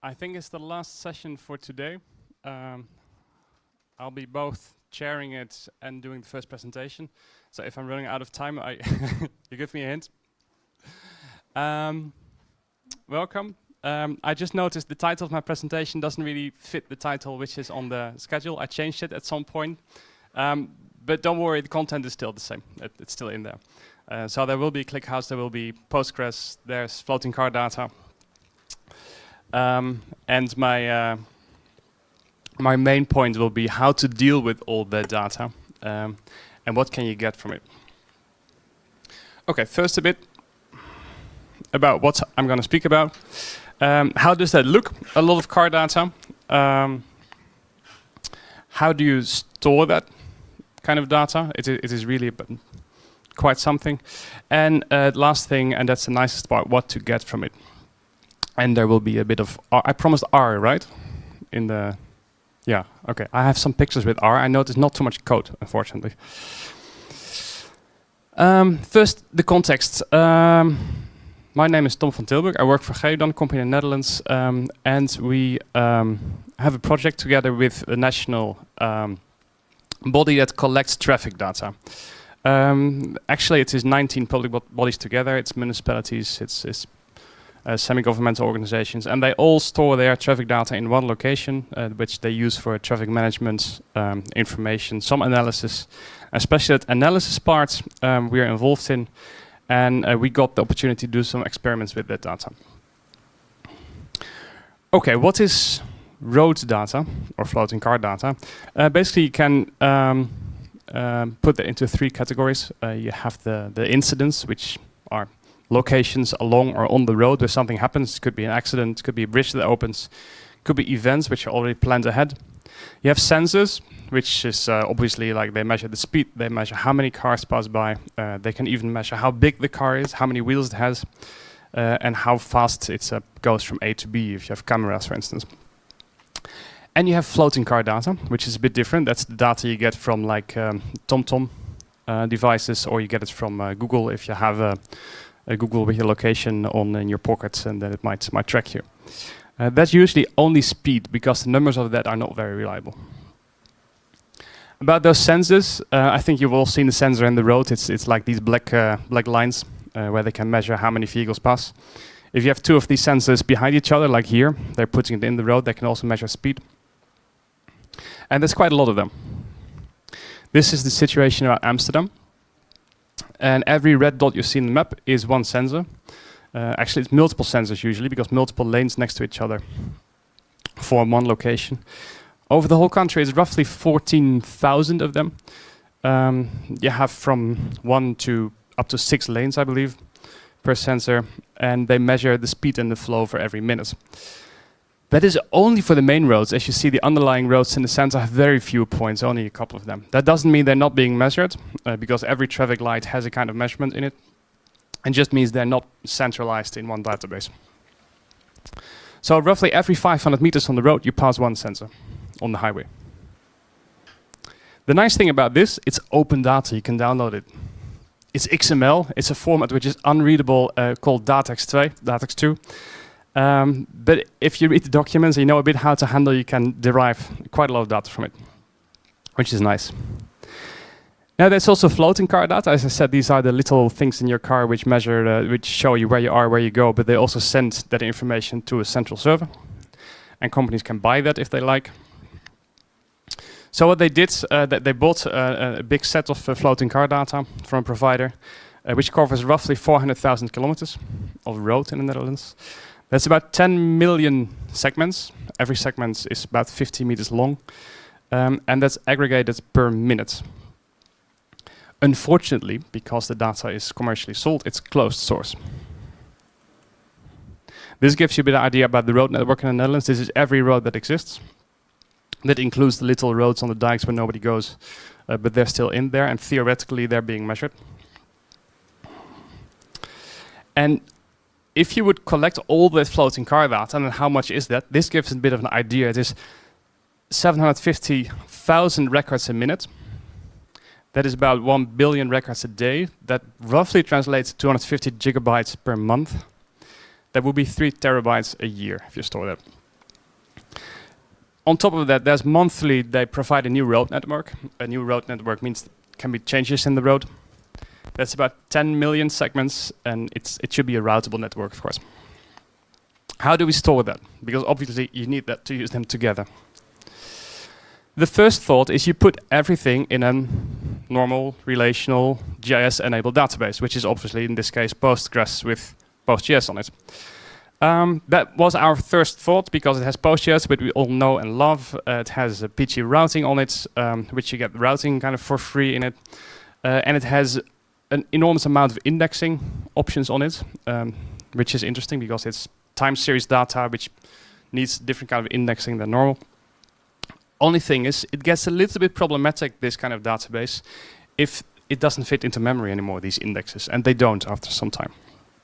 I think it's the last session for today. I'll be both chairing it and doing the first presentation. So if I'm running out of time, you give me a hint. Welcome. I just noticed the title of my presentation doesn't really fit the title which is on the schedule. I changed it at some point. But don't worry, the content is still the same. It's still in there. So there will be ClickHouse, there will be Postgres, there's floating car data. And my main point will be how to deal with all that data and what can you get from it. Okay, first a bit about what I'm going to speak about. How does that look? A lot of car data. How do you store that kind of data? It is really quite something. And last thing, and that's the nicest part, what to get from it. And there will be a bit of R. I promised R, right? In the, yeah, okay. I have some pictures with R. I noticed not too much code, unfortunately. First, the context. My name is Tom van Tilburg. I work for Geodan, a company in the Netherlands. And we have a project together with a national body that collects traffic data. Actually, it is 19 public bodies together. It's municipalities, it's semi-governmental organizations, and they all store their traffic data in one location, which they use for traffic management, information, some analysis. Especially that analysis part we are involved in, and we got the opportunity to do some experiments with that data. Okay, what is road data or floating car data? Basically, you can put that into three categories. You have the incidents, which are locations along or on the road where something happens. It could be an accident, it could be a bridge that opens, could be events which are already planned ahead. You have sensors, which is obviously like they measure the speed, they measure how many cars pass by, they can even measure how big the car is, how many wheels it has, and how fast it goes from A to B if you have cameras, for instance. And you have floating car data, which is a bit different. That's the data you get from like TomTom devices, or you get it from Google if you have a Google with your location on in your pockets, and then it might track you. That's usually only speed, because the numbers of that are not very reliable. About those sensors, I think you've all seen the sensor in the road. It's like these black lines where they can measure how many vehicles pass. If you have two of these sensors behind each other, like here, they're putting it in the road. They can also measure speed, and there's quite a lot of them. This is the situation around Amsterdam. And every red dot you see in the map is one sensor. Actually, it's multiple sensors usually, because multiple lanes next to each other form one location. Over the whole country, it's roughly 14,000 of them. You have from 1 to up to 6 lanes, I believe, per sensor. And they measure the speed and the flow for every minute. That is only for the main roads. As you see, the underlying roads in the center have very few points, only a couple of them. That doesn't mean they're not being measured, because every traffic light has a kind of measurement in it. And just means they're not centralized in one database. So roughly every 500 meters on the road, you pass one sensor on the highway. The nice thing about this, it's open data, you can download it. It's XML, it's a format which is unreadable, called DATEX2. But if you read the documents and you know a bit how to handle, you can derive quite a lot of data from it, which is nice. Now there's also floating car data. As I said, these are the little things in your car which measure, which show you where you are, where you go, but they also send that information to a central server. And companies can buy that if they like. So what they did, they bought a big set of floating car data from a provider, which covers roughly 400,000 kilometers of road in the Netherlands. That's about 10 million segments. Every segment is about 50 meters long. And that's aggregated per minute. Unfortunately, because the data is commercially sold, it's closed source. This gives you a bit of idea about the road network in the Netherlands. This is every road that exists. That includes the little roads on the dikes where nobody goes, but they're still in there, and theoretically they're being measured. And if you would collect all that floating car data, and how much is that? This gives a bit of an idea. It is 750,000 records a minute. That is about 1 billion records a day. That roughly translates to 250 gigabytes per month. That would be 3 terabytes a year if you store that. On top of that, there's monthly, they provide a new road network. A new road network means can be changes in the road. That's about 10 million segments, and it should be a routable network, of course. How do we store that? Because obviously you need that to use them together. The first thought is you put everything in a normal, relational, GIS-enabled database, which is obviously, in this case, Postgres with PostGIS on it. That was our first thought because it has PostGIS, which we all know and love. It has a PG routing on it, which you get routing kind of for free in it. And it has an enormous amount of indexing options on it, which is interesting because it's time series data, which needs different kind of indexing than normal. Only thing is, it gets a little bit problematic, this kind of database, if it doesn't fit into memory anymore, these indexes, and they don't after some time.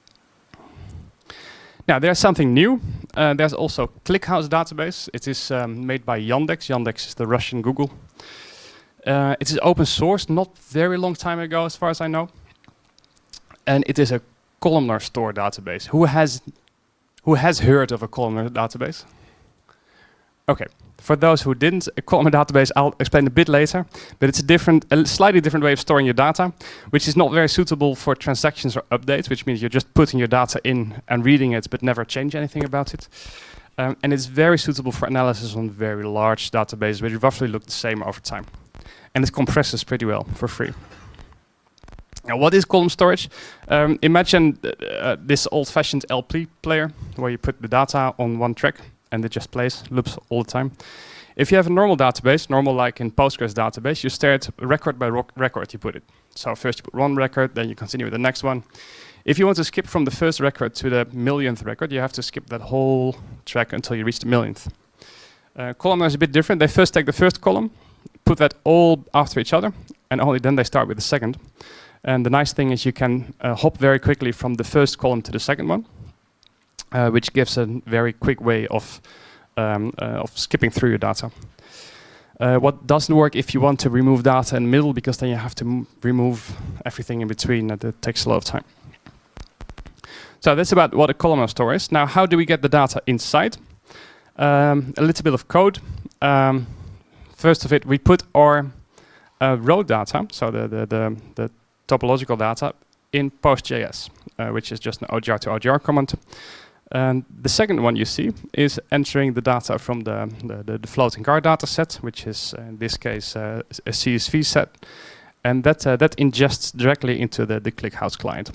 Now, there's something new. There's also ClickHouse database. It is made by Yandex. Yandex is the Russian Google. It is open source, not very long time ago, as far as I know. And it is a columnar store database. Who has heard of a columnar database? Okay, for those who didn't, a columnar database I'll explain a bit later, but it's a slightly different way of storing your data, which is not very suitable for transactions or updates, which means you're just putting your data in and reading it, but never change anything about it. And it's very suitable for analysis on very large databases, which roughly look the same over time. And it compresses pretty well for free. Now, what is column storage? Imagine this old-fashioned LP player, where you put the data on one track, and it just plays, loops all the time. If you have a normal database, normal like in Postgres database, you start record by record, you put it. So first you put one record, then you continue with the next one. If you want to skip from the first record to the millionth record, you have to skip that whole track until you reach the millionth. Columnar is a bit different. They first take the first column, put that all after each other, and only then they start with the second. And the nice thing is you can hop very quickly from the first column to the second one, which gives a very quick way of skipping through your data. What doesn't work if you want to remove data in the middle, because then you have to remove everything in between, and it takes a lot of time. So that's about what a columnar store is. Now, how do we get the data inside? A little bit of code. First of it, we put our row data, so the topological data, in PostGIS, which is just an OGR to OGR command. And the second one you see is entering the data from the floating car data set, which is in this case a CSV set, and that ingests directly into the ClickHouse client.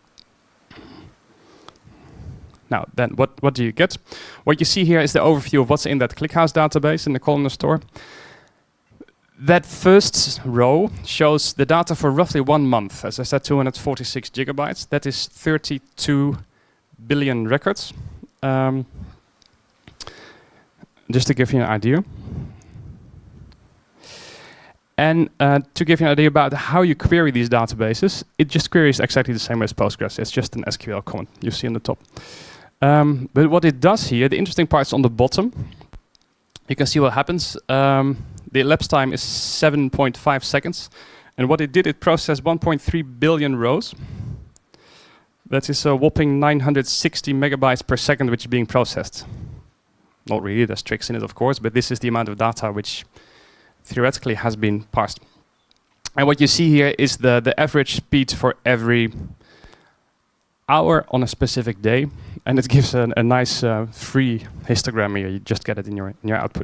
Now, then what do you get? What you see here is the overview of what's in that ClickHouse database in the columnar store. That first row shows the data for roughly 1 month. As I said, 246 gigabytes. That is 32 billion records. Just to give you an idea. And to give you an idea about how you query these databases, it just queries exactly the same as Postgres. It's just an SQL command you see on the top. But what it does here, the interesting part is on the bottom. You can see what happens. The elapsed time is 7.5 seconds. And what it did, it processed 1.3 billion rows. That is a whopping 960 megabytes per second which is being processed. Not really, there's tricks in it, of course, but this is the amount of data which theoretically has been parsed. And what you see here is the average speed for every hour on a specific day. And it gives a nice free histogram here. You just get it in your output.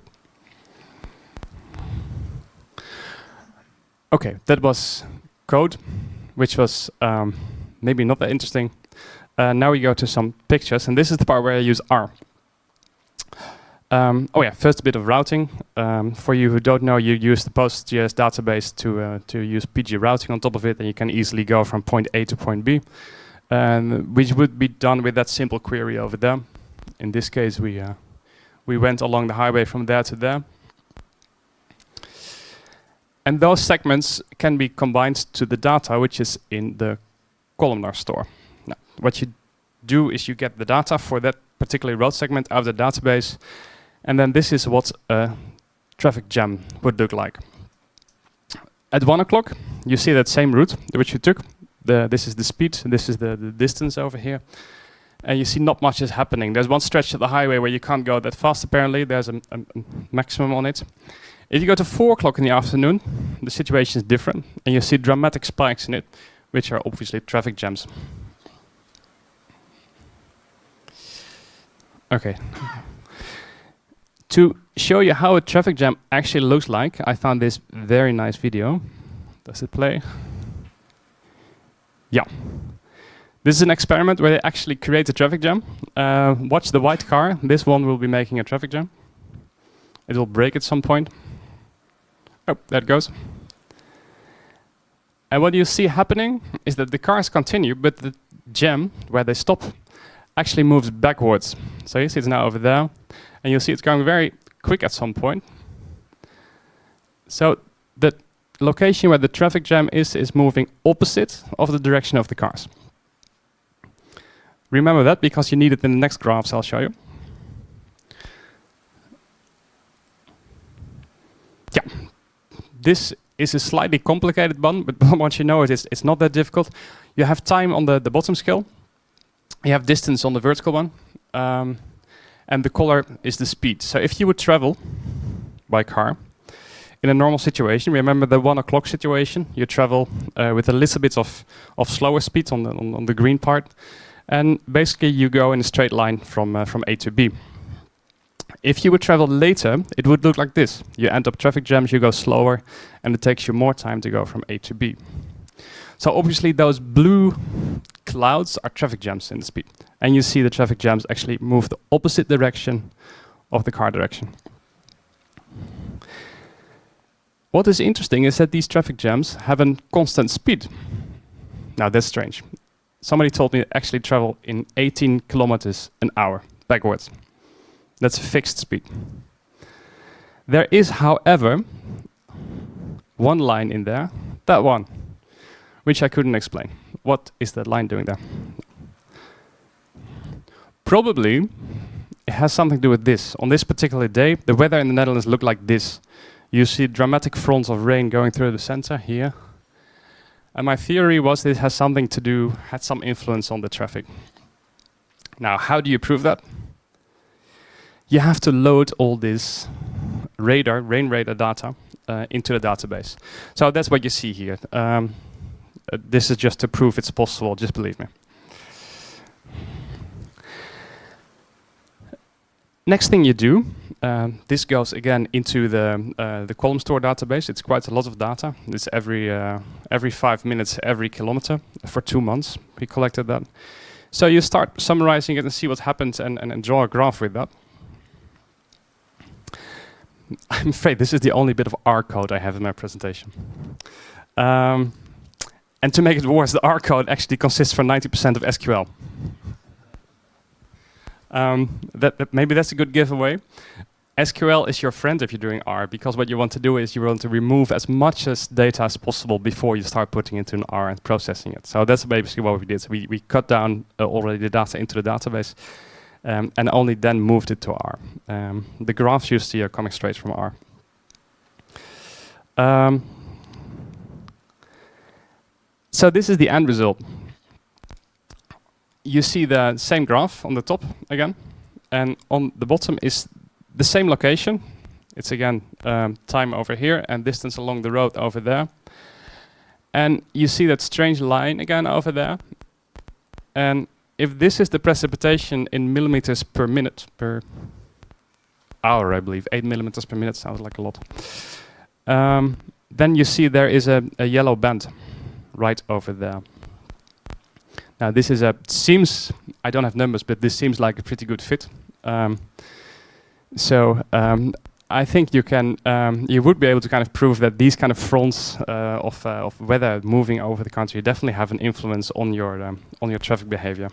Okay, that was code, which was maybe not that interesting. Now we go to some pictures, and this is the part where I use R. First a bit of routing. For you who don't know, you use the PostGIS database to use PG routing on top of it, and you can easily go from point A to point B, which would be done with that simple query over there. In this case, we went along the highway from there to there. And those segments can be combined to the data which is in the columnar store. Now, what you do is you get the data for that particular road segment out of the database, and then this is what a traffic jam would look like. At 1 o'clock, you see that same route which you took. This is the speed, this is the distance over here. and you see not much is happening. There's one stretch of the highway where you can't go that fast, apparently. There's a maximum on it. If you go to 4 o'clock in the afternoon, the situation is different, and you see dramatic spikes in it, which are obviously traffic jams. Okay. To show you how a traffic jam actually looks like, I found this very nice video. Does it play? Yeah. This is an experiment where they actually create a traffic jam. Watch the white car. This one will be making a traffic jam. It will break at some point. Oh, there it goes. And what you see happening is that the cars continue, but the jam, where they stop, actually moves backwards. So you see it's now over there, and you'll see it's going very quick at some point. So the location where the traffic jam is moving opposite of the direction of the cars. Remember that because you need it in the next graphs I'll show you. Yeah, this is a slightly complicated one, but once you know it, it's not that difficult. You have time on the bottom scale. You have distance on the vertical one. And the color is the speed. So if you would travel by car in a normal situation, remember the 1 o'clock situation, you travel with a little bit of slower speed on the green part. And basically you go in a straight line from A to B. If you would travel later, it would look like this. You end up traffic jams, you go slower, and it takes you more time to go from A to B. So obviously those blue clouds are traffic jams in the speed. And you see the traffic jams actually move the opposite direction of the car direction. What is interesting is that these traffic jams have a constant speed. Now that's strange. Somebody told me to actually travel in 18 kilometers an hour backwards. That's a fixed speed. There is, however, one line in there, that one, which I couldn't explain. What is that line doing there? Probably it has something to do with this. On this particular day, the weather in the Netherlands looked like this. You see dramatic fronts of rain going through the center here. And my theory was that it has something to do, had some influence on the traffic. Now, how do you prove that? You have to load all this rain radar data into the database. So that's what you see here. This is just to prove it's possible, just believe me. Next thing you do, this goes again into the column store database. It's quite a lot of data. It's every 5 minutes, every kilometer for 2 months. We collected that. So you start summarizing it and see what happened and draw a graph with that. I'm afraid this is the only bit of R code I have in my presentation. And to make it worse, the R code actually consists for 90% of SQL. Maybe that's a good giveaway. SQL is your friend if you're doing R, because what you want to do is you want to remove as much as data as possible before you start putting it into an R and processing it. So that's basically what we did. So we cut down already the data into the database and only then moved it to R. The graphs you see are coming straight from R. So this is the end result. You see the same graph on the top again, and on the bottom is the same location. It's again time over here and distance along the road over there. And you see that strange line again over there. And if this is the precipitation in millimeters per minute, per hour, I believe, 8 millimeters per minute sounds like a lot. Then you see there is a yellow band right over there. Now this is seems, I don't have numbers, but this seems like a pretty good fit. I think you would be able to kind of prove that these kind of fronts of weather moving over the country definitely have an influence on your traffic behavior.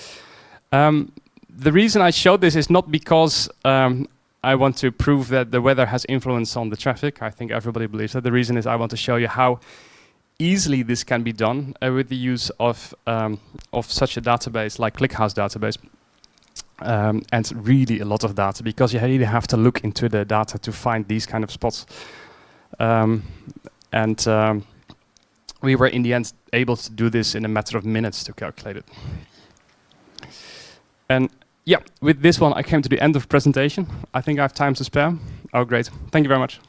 The reason I showed this is not because I want to prove that the weather has influence on the traffic. I think everybody believes that. The reason is I want to show you how easily this can be done with the use of such a database like ClickHouse database. And really a lot of data, because you really have to look into the data to find these kind of spots. We were in the end able to do this in a matter of minutes to calculate it. And yeah, with this one, I came to the end of the presentation. I think I have time to spare. Oh, great. Thank you very much.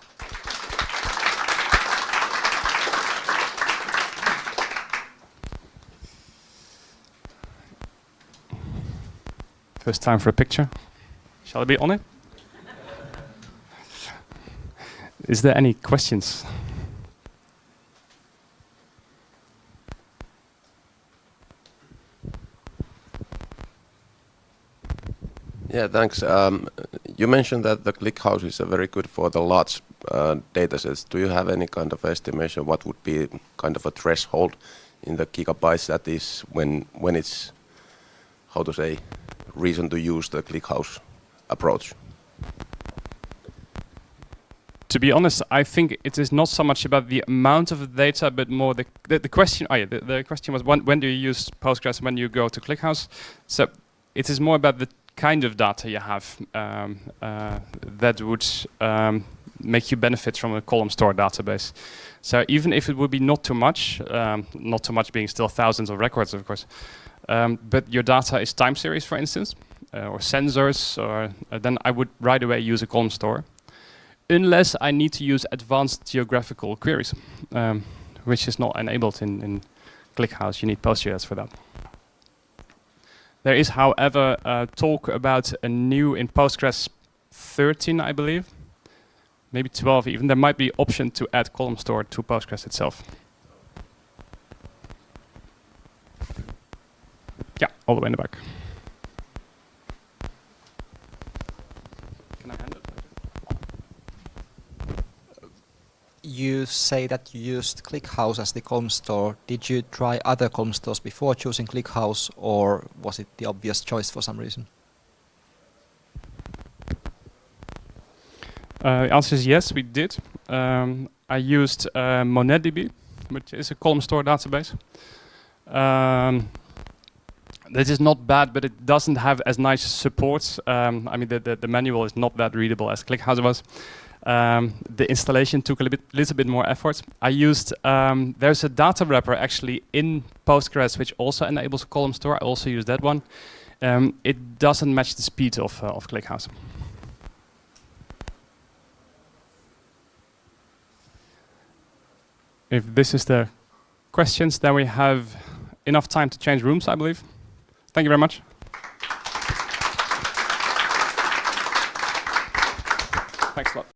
First time for a picture. Shall I be on it? Is there any questions? Yeah, thanks. You mentioned that the ClickHouse is very good for the large data sets. Do you have any kind of estimation what would be kind of a threshold in the gigabytes that is when it's, how to say, reason to use the ClickHouse approach? To be honest, I think it is not so much about the amount of data, but more the question. Oh yeah, the question was when do you use Postgres when you go to ClickHouse? So it is more about the kind of data you have that would make you benefit from a column store database. So even if it would be not too much being still thousands of records, of course, but your data is time series, for instance, or sensors, or then I would right away use a column store, unless I need to use advanced geographical queries, which is not enabled in ClickHouse. You need PostGIS for that. There is, however, talk about a new in Postgres 13, I believe, maybe 12 even. There might be option to add column store to Postgres itself. Yeah, all the way in the back. Can I hand it? You say that you used ClickHouse as the column store. Did you try other column stores before choosing ClickHouse, or was it the obvious choice for some reason? The answer is yes, we did. I used MonetDB, which is a column store database. This is not bad, but it doesn't have as nice support. I mean, the manual is not that readable as ClickHouse was. The installation took a little bit more effort. I used, there's a data wrapper actually in Postgres which also enables a column store. I also use that one. It doesn't match the speed of ClickHouse. If this is the questions, then we have enough time to change rooms, I believe. Thank you very much. Thanks a lot.